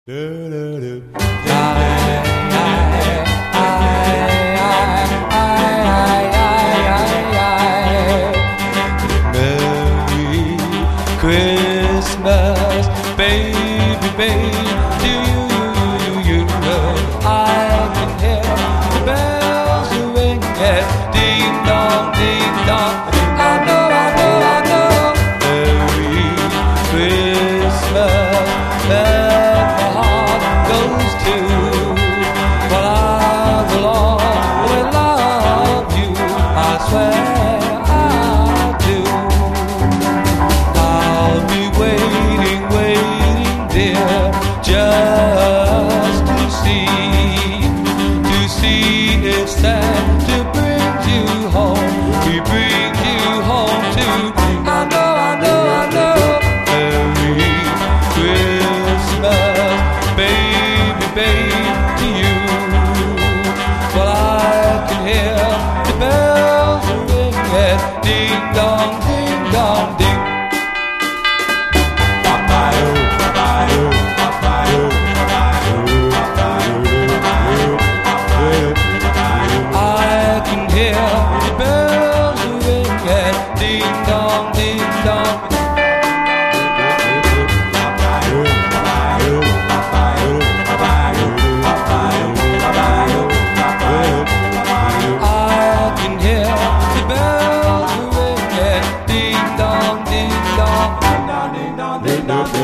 Merry Christmas, baby, baby, to you. I can hear the bells ringing, ding dong, ding dong. I know. Merry Christmas, that my heart goes to. But I will always love you, I swear I do. I'll be waiting, dear, just to see if Santa brings you home. He brings you home too. I know. Merry Christmas, baby, to you. Well, I can hear the bells ringing, ding dong, ding. I can hear the bells ringing, ding dong, ding dong. I can hear the bells ringing, ding dong, ding dong.